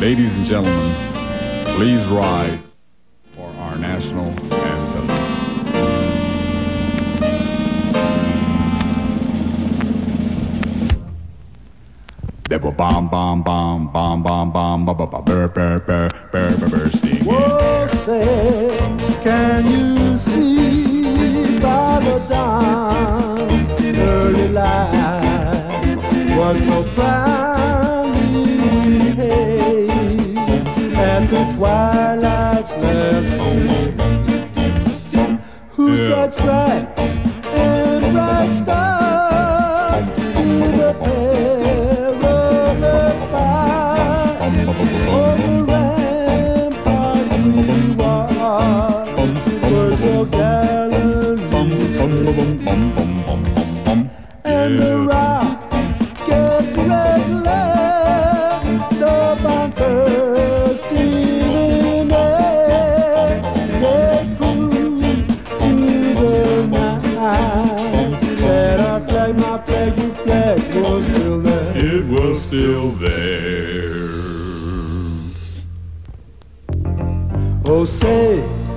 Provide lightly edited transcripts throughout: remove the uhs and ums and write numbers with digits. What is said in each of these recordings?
Ladies and gentlemen, please ride for our national anthem. They were bomb, bomb, bomb, bomb, bomb, bomb, bomb, bomb, burr, burr, burr, burr, burr, bursting. Oh, say, can you see by the dawn's early light what so proudly hailed at the twilight's last home? Who's that bright and bright stars in the perilous fight? Oh, the ramparts we watched were so gallantly, and the rockets' red lamp up on bursting air. They proved through the night that our flag, my flag, your flag was still there. It was still there. Oh, say,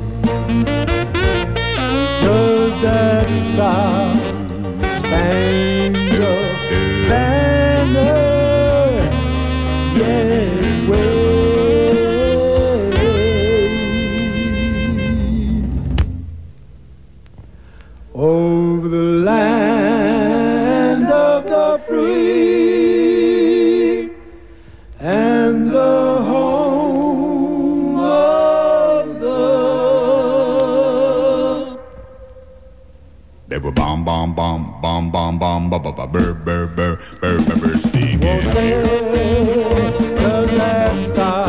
does that star-spangled banner yet wave over the land of the free and the home of the... They were bomb, bomb, bomb, bomb, bomb, bomb, bomb, bomb, burr, burr, burr, burr, burr, bursting. Well, does that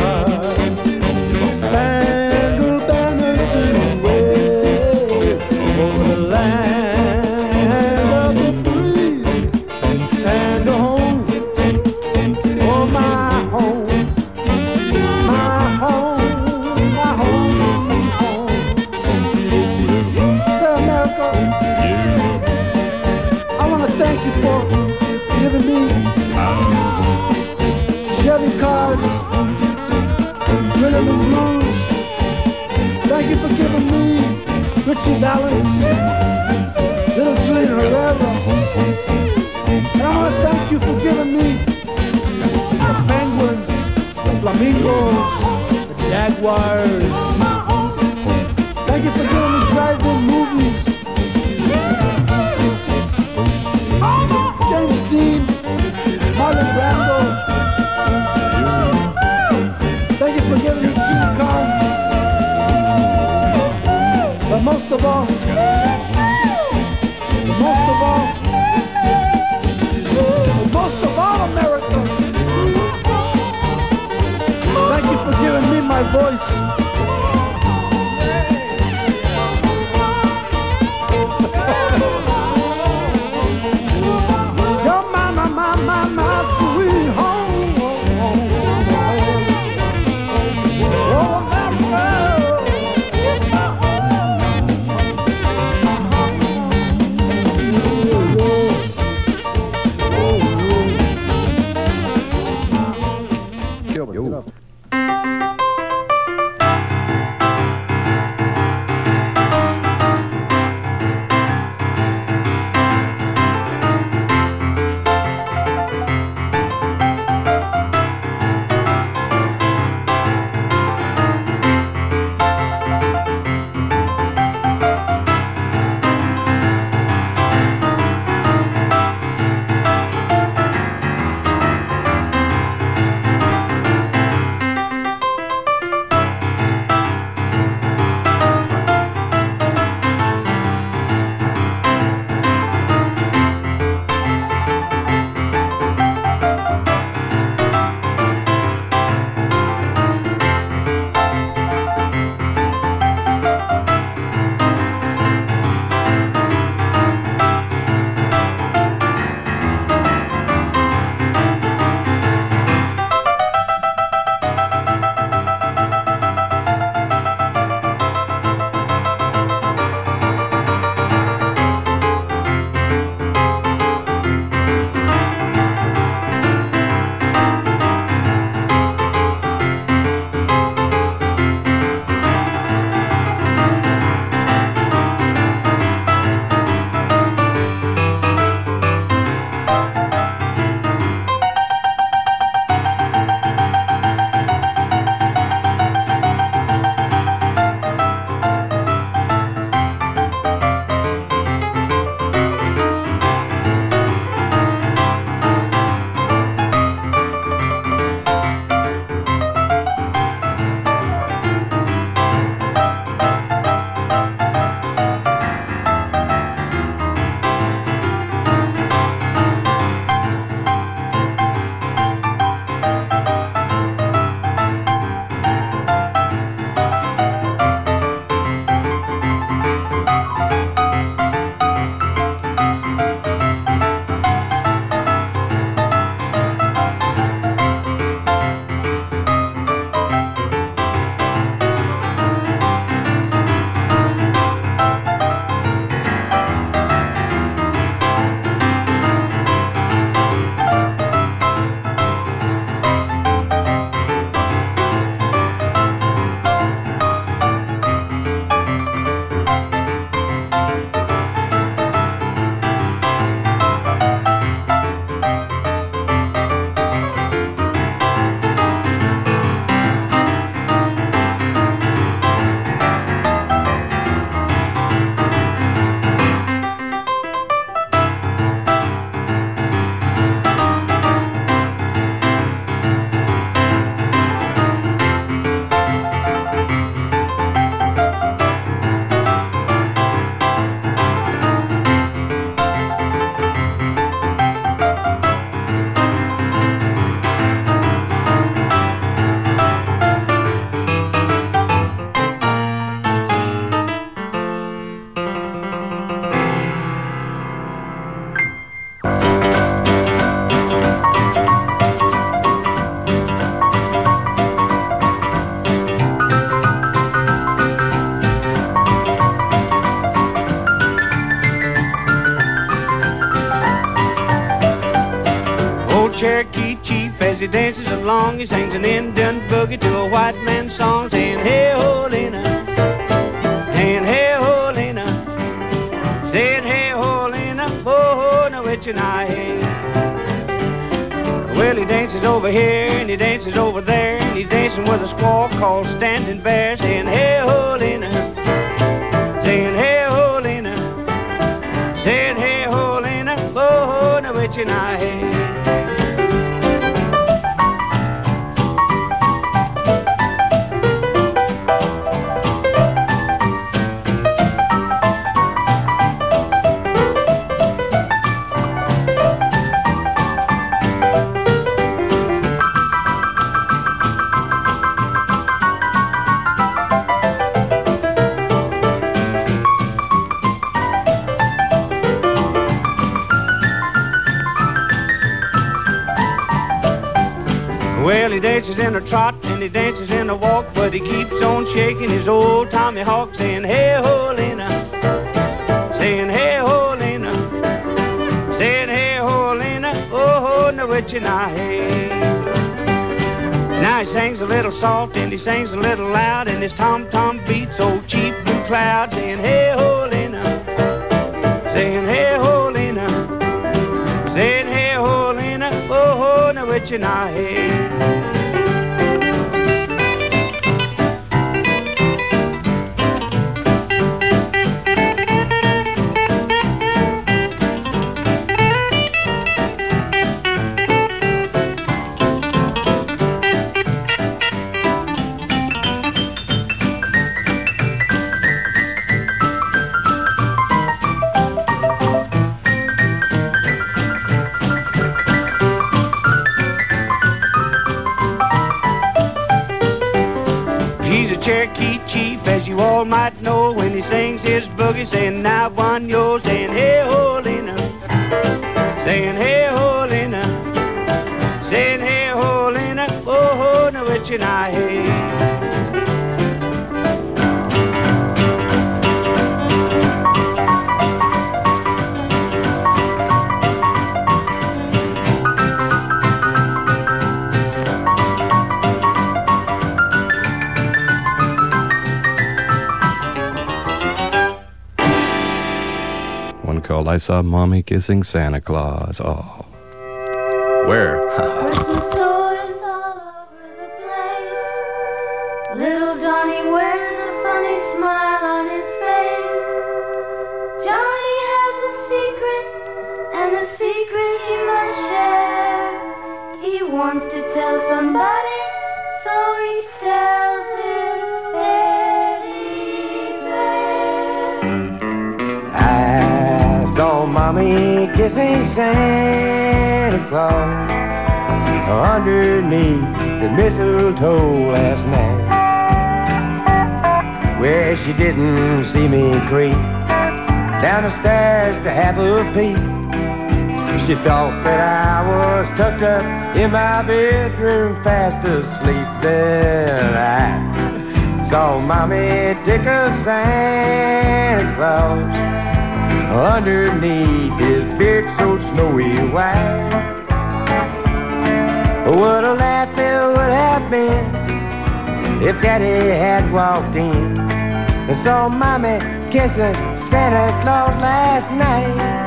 star-spangled banners to wave over the land of the free and the home, oh, my home, my home, my home, home. Say, America, I want to thank you for giving me Chevy cars, rhythm and blues. Thank you for giving me Richie Valens, Little Julian Herrera. And I want to thank you for giving me the Penguins, the Flamingos, the Jaguars. Thank you for giving me drive-in movies. James Dean, Marlon Brando. Thank you for giving me King Kong. But most of all, America, thank you for giving me my voice. You're my sweet home. Oh, America. as he dances along. He sings an Indian boogie to a white man's song, saying, hey ho Lena, saying hey ho Lena, saying hey ho Lena, oh ho, now which and I hey. Well, he dances over here and he dances over there, and he's dancing with a squaw called Standing Bear, saying hey ho Lena, saying hey ho Lena, saying hey ho Lena, oh ho, now which and I hey. Well, he dances in a trot and he dances in a walk, but he keeps on shaking his old Tommy Hawk, saying, hey ho Lena, saying, hey ho Lena, saying, hey ho Lena, oh ho, now which and I hey. Now he sings a little soft and he sings a little loud, and his tom-tom beats old cheap blue cloud, saying, hey ho Lena, saying, hey ho Lena, saying, hey ho Lena, oh ho, now which and I hey. Cherokee chief, as you all might know, when he sings his boogie, saying, now one yo, saying, hey ho Lena, saying, hey ho Lena, saying, hey ho Lena, oh ho, now which and I hey. Called I Saw Mommy Kissing Santa Claus. Oh. Where? Christmas toys all over the place. Little Johnny wears a funny smile on his face. Johnny has a secret, and a secret he must share. He wants to tell somebody, so he tells his teddy bear. I saw Mommy kissing Santa Claus underneath the mistletoe last night, where she didn't see me creep down the stairs to have a peek. She thought that I was tucked up in my bedroom fast asleep. Then I saw Mommy tickle Santa Claus underneath his beard so snowy white. What a laugh it would have been if Daddy had walked in and saw Mommy kissing Santa Claus last night.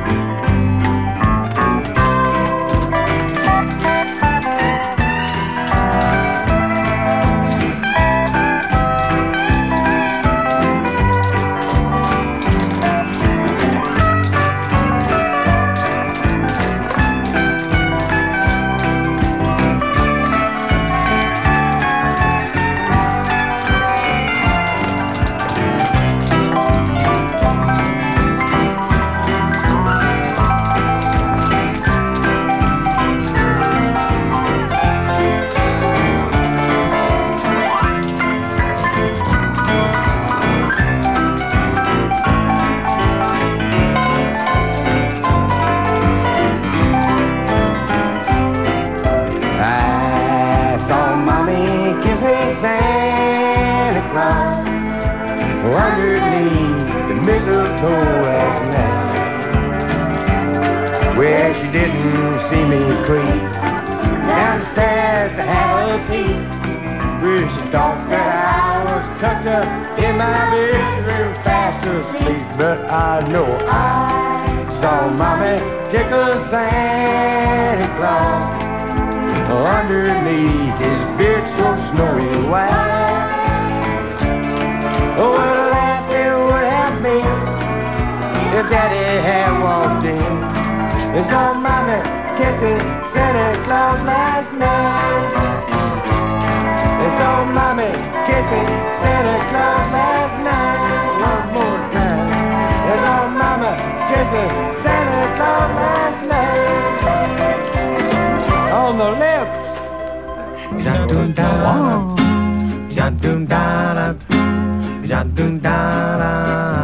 Underneath the mistletoe last night, where she didn't see me creep down the stairs to have a peek. Well, she thought that I was tucked up in my bedroom fast asleep. But I know I saw Mommy tickle Santa Claus underneath his beard so snowy white. Oh, what a laugh it would have been if Daddy had walked in and saw Mommy kissing Santa Claus last night. And saw Mommy kissing Santa Claus last night. One more time. And saw Mama kissing Santa Claus last night. On the lips. Ja-dum-da-da, ja-dum-da-da, ja-dum-da-da.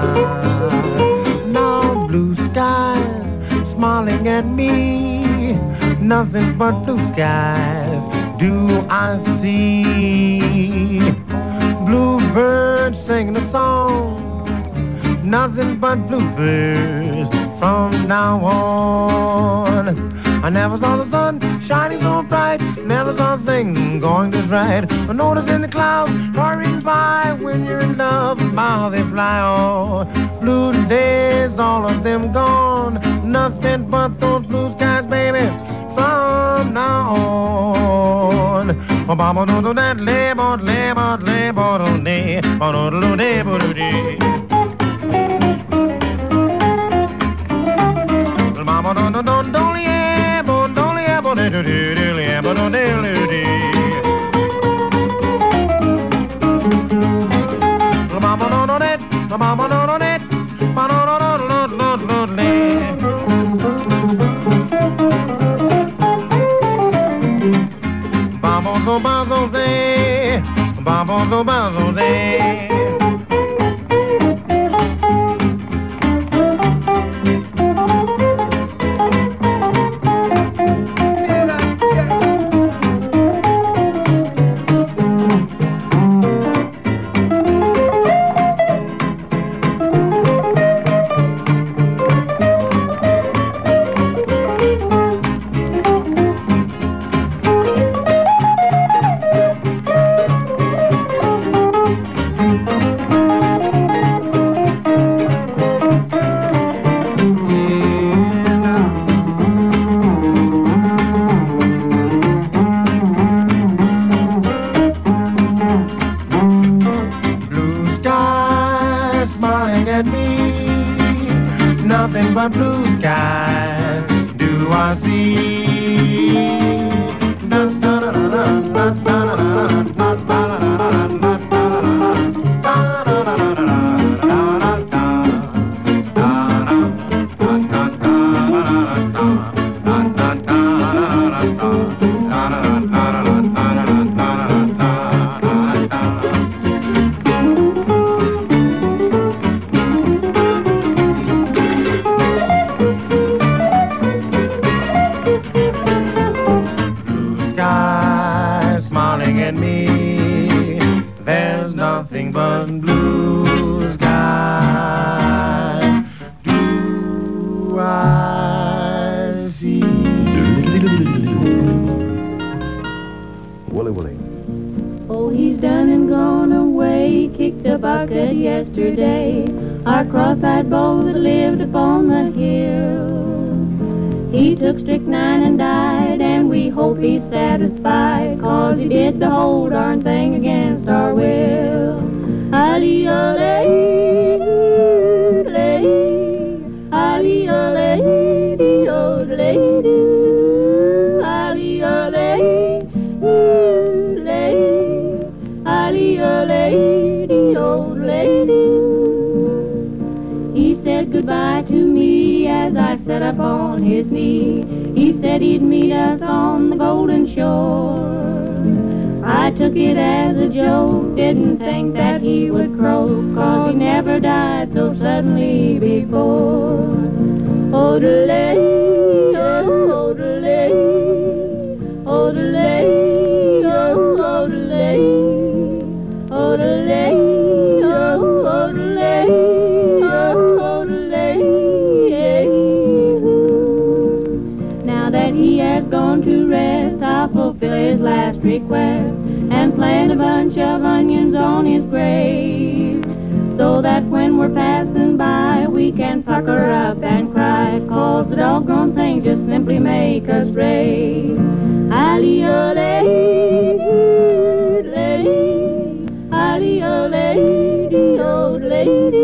Now blue skies smiling at me, nothing but blue skies do I see. Bluebirds singing a song, nothing but bluebirds from now on. I never saw the sun shining so bright, never saw things going just right. I notice in the clouds hurrying by, when you're in love, how they fly on. Blue days, all of them gone, nothing but those blue skies, baby, from now on. Mama do that labor, labor, labor, day, Mama don't Now that he has gone to rest, I just request and plant a bunch of onions on his grave, so that when we're passing by we can pucker up and cry, 'cause the doggone thing just simply make us rave. Ali-o-lay, Ali-o-lay, Ali-o-lay,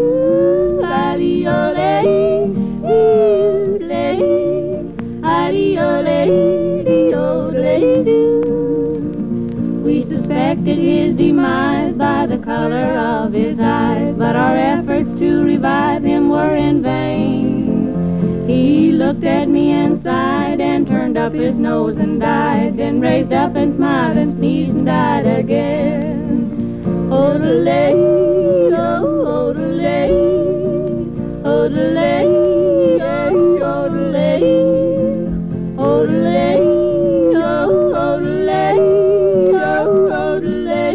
we suspected his demise by the color of his eyes, but our efforts to revive him were in vain. He looked at me and sighed and turned up his nose and died, then raised up and smiled and sneezed and died again. Oh-de-lay, oh-de-lay, oh-de-lay, oh-de-lay, oh-de-lay, oh-de-lay, oh-de-lay.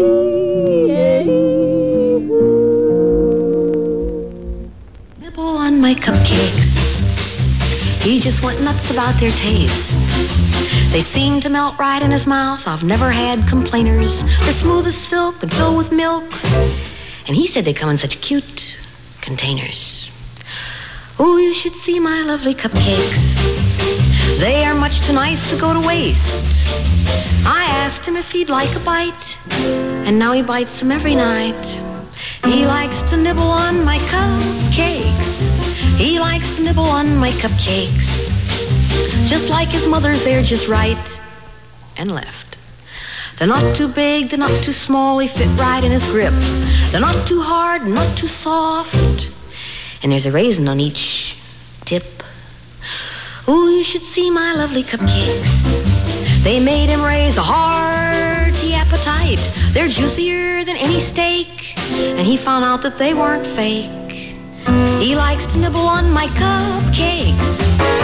Nibble on my cupcakes. He just went nuts about their taste. They seem to melt right in his mouth. I've never had complainers. They're smooth as silk and filled with milk. And he said they come in such cute containers. Oh, you should see my lovely cupcakes. They are much too nice to go to waste. I asked him if he'd like a bite, and now he bites them every night. He likes to nibble on my cupcakes. He likes to nibble on my cupcakes. Just like his mother's, they're just right and left. They're not too big, they're not too small, they fit right in his grip. They're not too hard, not too soft. And there's a raisin on each tip. Ooh, you should see my lovely cupcakes. They made him raise a hearty appetite. They're juicier than any steak. And he found out that they weren't fake. He likes to nibble on my cupcakes.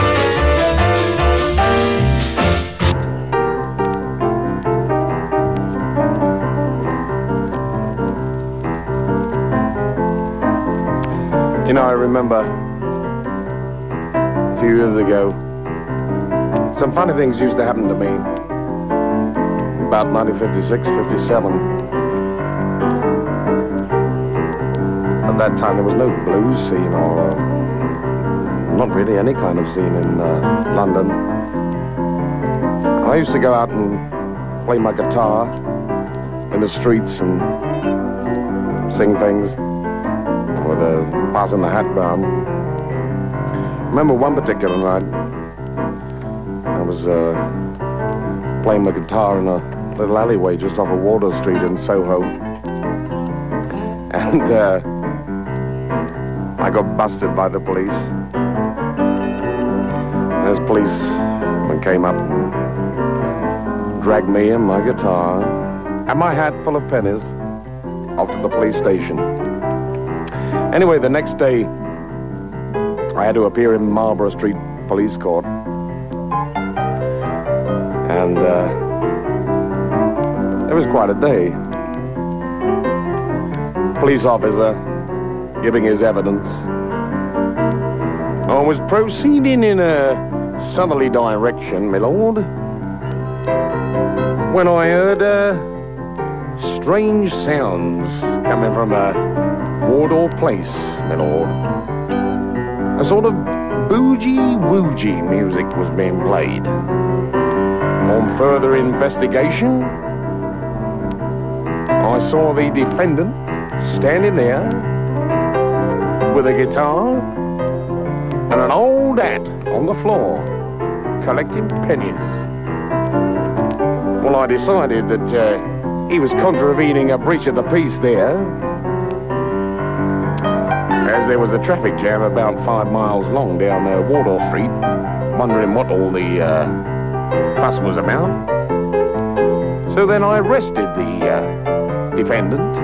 You know, I remember a few years ago, some funny things used to happen to me. About 1956, 57. At that time, there was no blues scene or not really any kind of scene in London. I used to go out and play my guitar in the streets and sing things with passing the hat round. I remember one particular night, I was playing my guitar in a little alleyway just off of Wardour Street in Soho. And I got busted by the police. And this policeman came up and dragged me and my guitar and my hat full of pennies off to the police station. Anyway, the next day, I had to appear in Marlborough Street Police Court. And it was quite a day. Police officer giving his evidence. I was proceeding in a southerly direction, my lord, when I heard strange sounds coming from Wardour Place, my lord. A sort of boogie-woogie music was being played. On further investigation, I saw the defendant standing there with a guitar and an old hat on the floor, collecting pennies. Well, I decided that he was contravening a breach of the peace there, as there was a traffic jam about 5 miles long down Wardour Street, wondering what all the fuss was about. So then I arrested the defendant.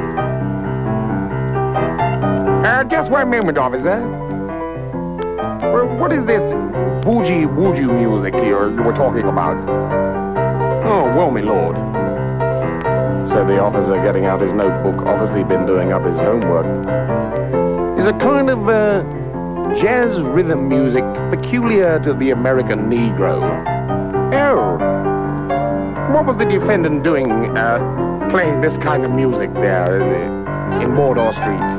Just one moment, officer. What is this boogie-woogie music here we're talking about? Oh, well, my lord, said the officer, getting out his notebook, obviously been doing up his homework. Is a kind of jazz rhythm music peculiar to the American Negro. Oh, What was the defendant doing playing this kind of music there in Wardour Street?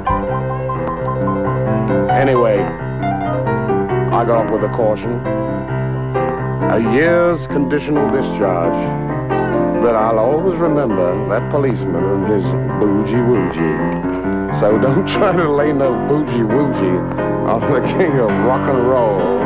Anyway, I got off with a caution. A year's conditional discharge. But I'll always remember that policeman and his boogie-woogie. So don't try to lay no boogie-woogie on the king of rock and roll.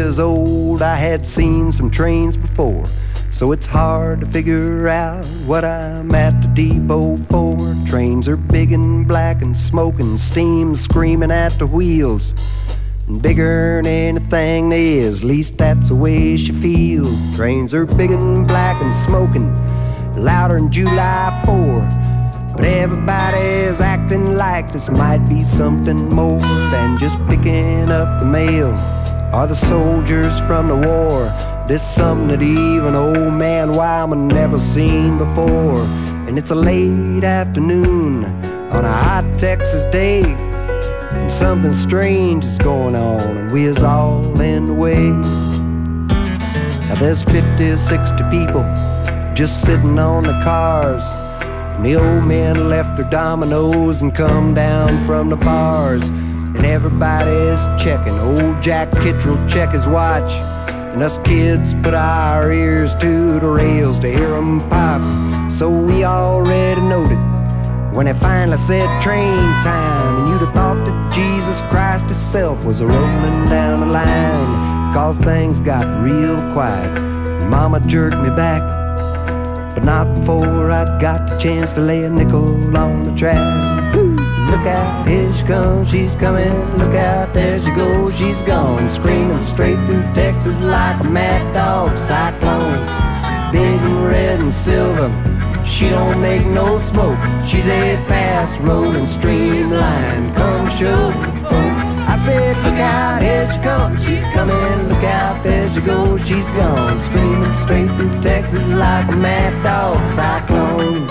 years old, I had seen some trains before, so it's hard to figure out what I'm at the depot for. Trains are big and black and smoking, steam screaming at the wheels. And bigger than anything there is, at least that's the way she feels. Trains are big and black and smoking, louder than July 4. But everybody's acting like this might be something more than just picking up the mail or the soldiers from the war. This something that even old man Wyman never seen before. And it's a late afternoon on a hot Texas day, and something strange is going on, and we is all in the way. Now there's 50, 60 people just sitting on the cars, and the old men left their dominoes and come down from the bars. And everybody's checking. Old Jack Kittrell check his watch, and us kids put our ears to the rails to hear 'em pop. So we already knowed it when it finally said train time, and you'd have thought that Jesus Christ himself was a-rolling down the line. 'Cause things got real quiet. Mama jerked me back, but not before I'd got the chance to lay a nickel on the track. Look out, here she comes, she's coming. Look out, there she goes, she's gone. Screaming straight through Texas like a mad dog cyclone. Big and red and silver, she don't make no smoke. She's a fast rolling streamline. Come show folks. I said, look out, here she comes, she's coming. Look out, there she goes, she's gone. Screaming straight through Texas like a mad dog cyclone.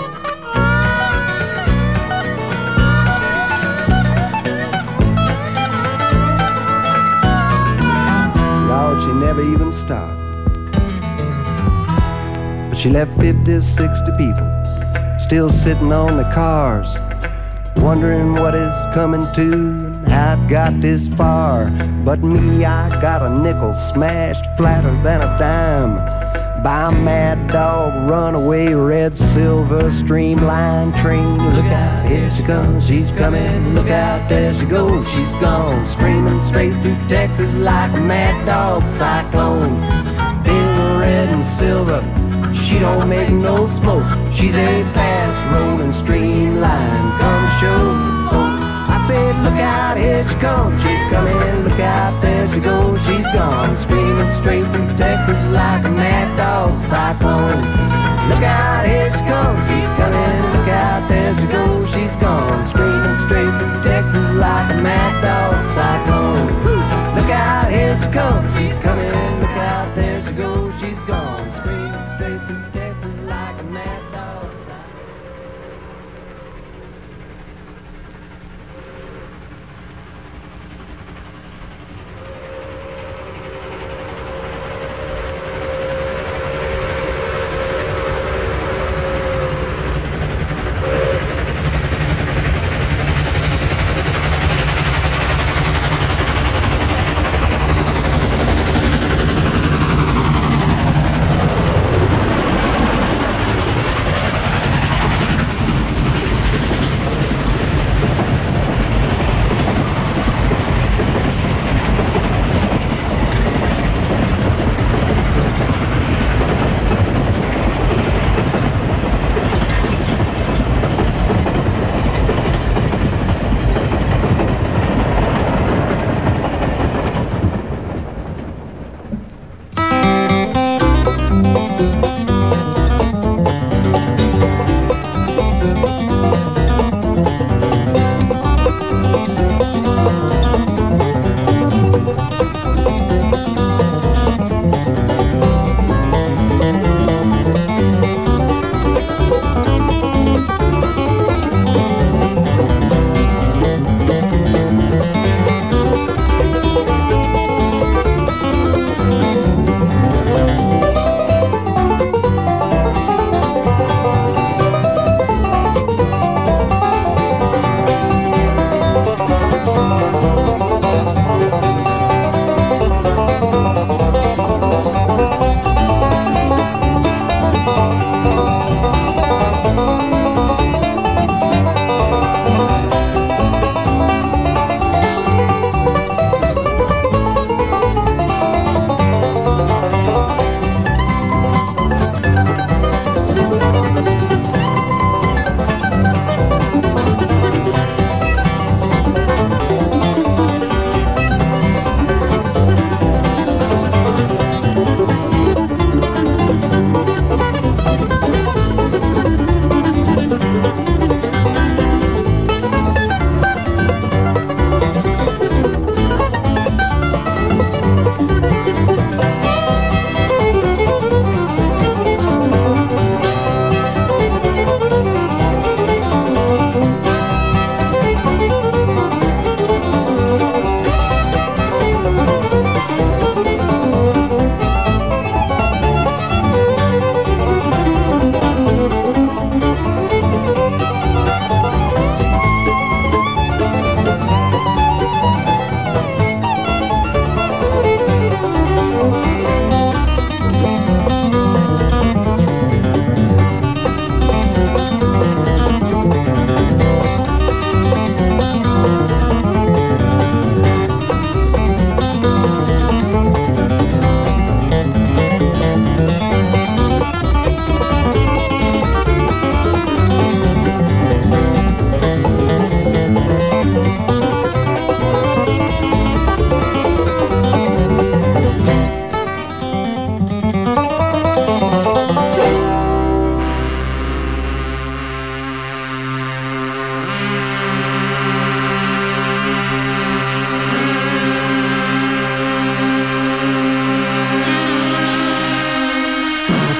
Lord, she never even stopped. But she left 50, 60 people still sitting on the cars, wondering what is coming to and how it got this far. But me, I got a nickel smashed flatter than a dime by a mad dog runaway red silver streamline train. Look out, here she comes, she's coming. Look out, there she goes, she's gone. Screaming straight through Texas like a mad dog cyclone. Big red and silver, she don't make no smoke. She's a fast rolling streamline. Come show folks. I said, look out, here she comes, she's coming. Look out, there she goes, she's gone. Screaming straight through Texas like a mad dog cyclone. Look out, here she comes, she's coming. Look out, there she goes, she's gone. Screaming straight through Texas like a mad dog cyclone. Look out, here she comes, she's coming. Look out, there she goes, she's gone. Screaming straight through Texas like a mad dog cyclone.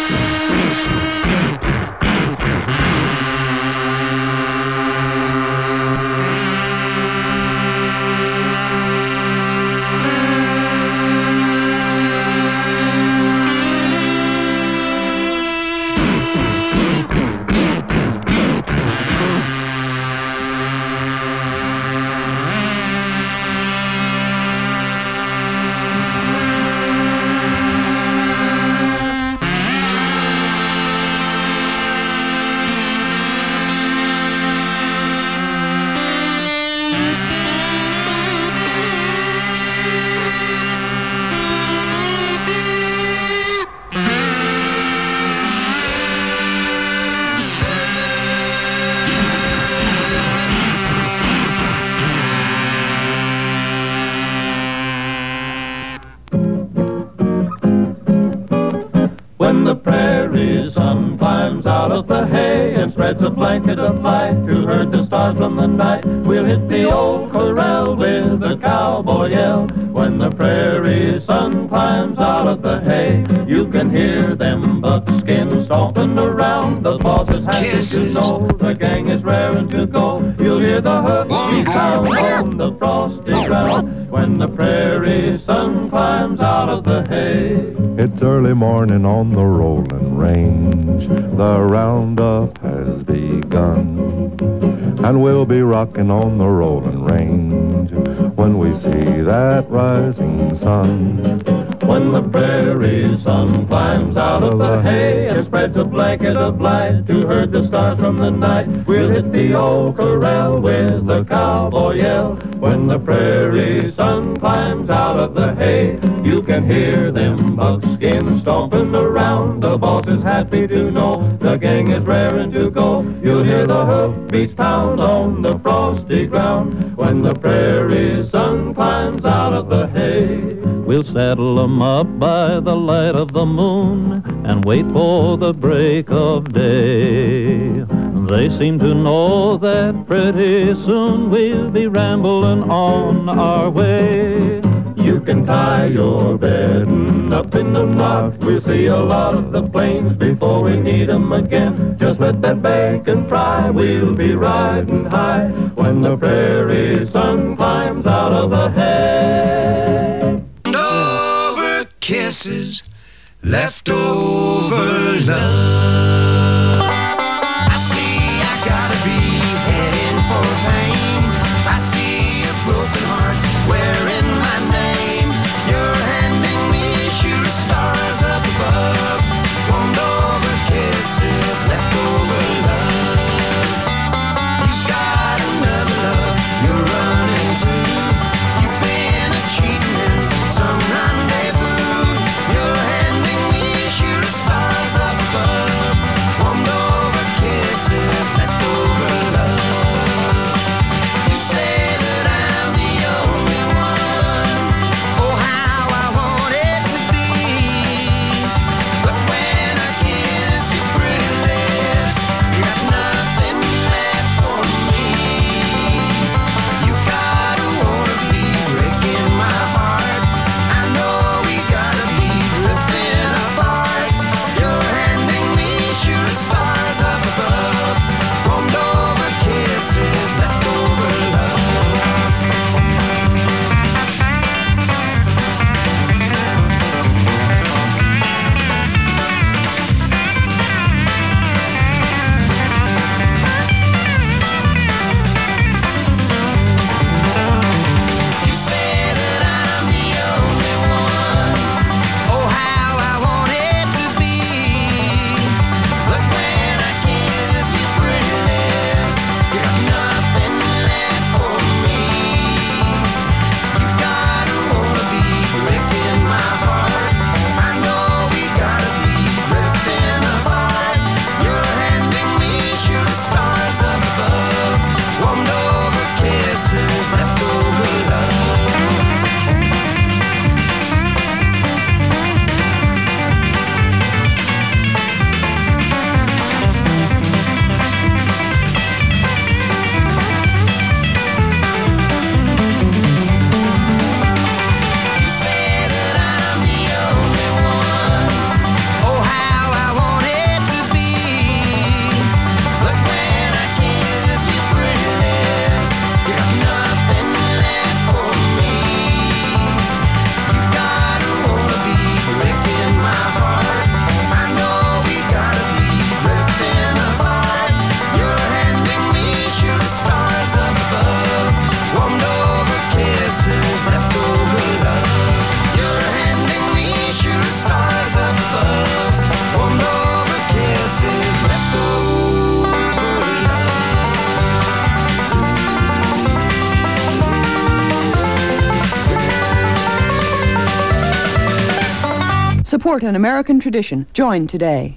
When the prairie sun climbs out of the hay and spreads a blanket of light to herd the stars from the night, we'll hit the old corral with a cowboy yell. When the prairie sun climbs out of the hay, you can hear them buckskins stomping around. The boss is happy to know the gang is raring to go. You'll hear the husky sound on the frosty ground when the prairie sun climbs out of the hay. It's early morning on the rolling range. The roundup has begun, and we'll be rocking on the rolling range when we see that rising sun. When the prairie sun climbs out of the hay and spreads a blanket of light to herd the stars from the night, we'll hit the old corral with a cowboy yell. When the prairie sun climbs out of the hay, you can hear them buckskins stomping around. The boss is happy to know the gang is raring to go. You'll hear the hoofbeats pound on the frosty ground when the prairie sun climbs out of the hay. We'll saddle 'em up by the light of the moon and wait for the break of day. They seem to know that pretty soon we'll be rambling on our way. You can tie your bedding up in the knot. We'll see a lot of the plains before we need 'em again. Just let that bacon fry. We'll be riding high when the prairie sun climbs out of the hay. Over kisses, leftover love. I see I gotta be heading for pain. I see a broken heart wearing my name. You're handing me shooting stars up above. Warmed over kisses, leftover love. You got another love you're running to. You've been a cheating in some rendezvous. You're handing me shooting Support an American tradition. Join today.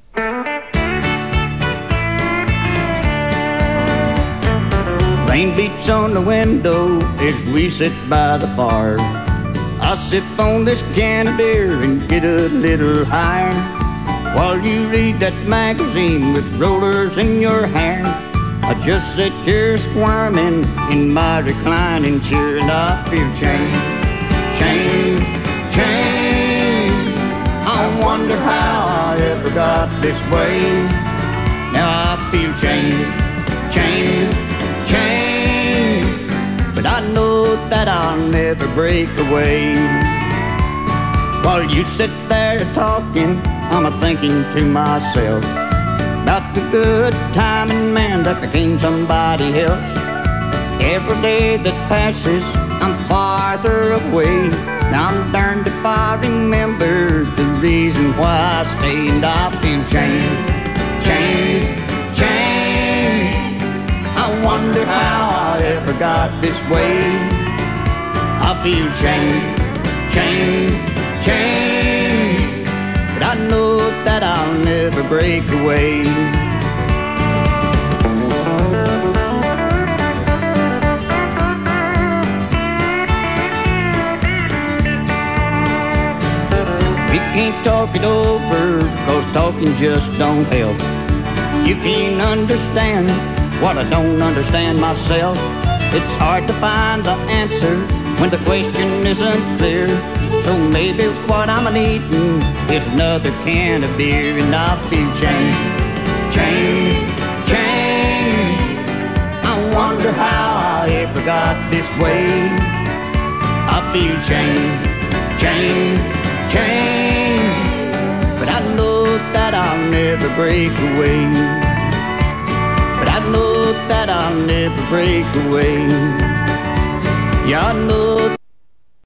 Rain beats on the window as we sit by the fire. I sip on this can of beer and get a little higher, while you read that magazine with rollers in your hair. I just sit here squirming in my reclining chair, and I feel change, change, change. I wonder how I ever got this way. Now I feel change, change, change. But I know that I'll never break away. While you sit there talking, I'm a-thinking to myself about the good timing man that became somebody else. Every day that passes, I'm farther away. Now I'm darned if I remember the reason why I stayed. And I feel change, change, change. I wonder how I ever got this way. I feel change, change, change. But I know that I'll never break away. We can't talk it over, 'cause talking just don't help. You can't understand what I don't understand myself. It's hard to find the answer when the question isn't clear. So maybe what I'm needing is another can of beer. And I feel change, change, change. I wonder how I ever got this way. I feel change, change, change. But I know that I'll never break away. But I know that I'll never break away. Yeah, I know